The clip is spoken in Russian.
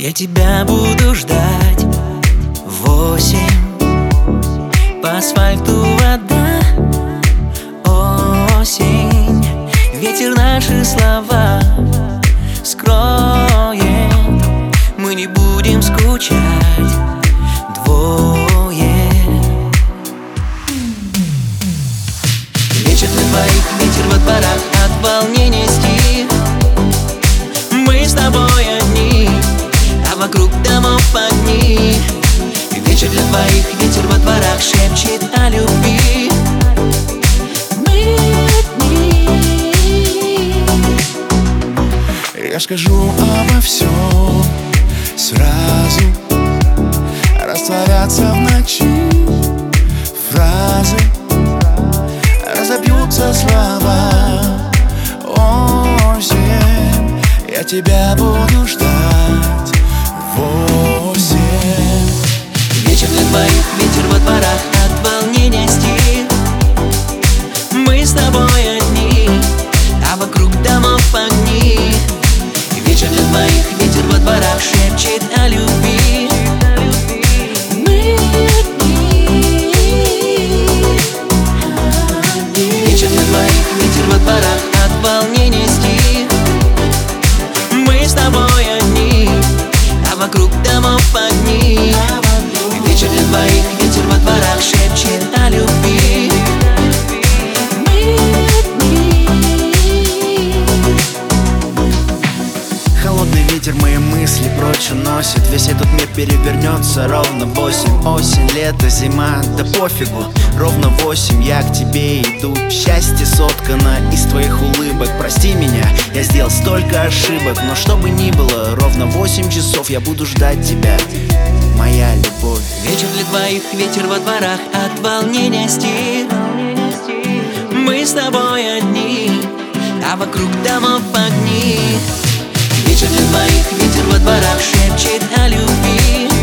Я тебя буду ждать. 8. По асфальту вода. Осень. Ветер наши слова скроет. Мы не будем скучать. 2. Вечер для двоих, ветер во дворах, от волнения стих. Мы с тобой одни, а вокруг домов огни. Вечер для двоих, ветер во дворах шепчет о любви. Мы одни. Я скажу обо всем сразу. Растворятся в ночи фразы, разобьются слова. Осень, я тебя буду ждать. 8. Вечер для двоих, ветер во дворах, от волнения стих. Мы с тобой одни, а вокруг домов огни. Вечер для двоих, ветер во дворах шепчет о любви. Мы одни. Вечер для двоих, ветер во дворах, от волнения стих. Мы с тобой одни, а вокруг домов огни. Вечер для двоих, ветер во дворах шепчет о любви. Мы одни. Холодный ветер мои мысли прочь уносит. Весь этот мир перевернется ровно 8. Осень, лето, зима, да пофигу. Ровно 8 я к тебе иду. Счастье соткано из твоих улыбок. Прости меня, я сделал столько ошибок. Но что бы ни было, ровно 8 часов я буду ждать тебя, моя любовь. Вечер для двоих, ветер во дворах, от волнения стих. Мы с тобой одни, а вокруг домов огни. Вечер для двоих, ветер во дворах шепчет о любви.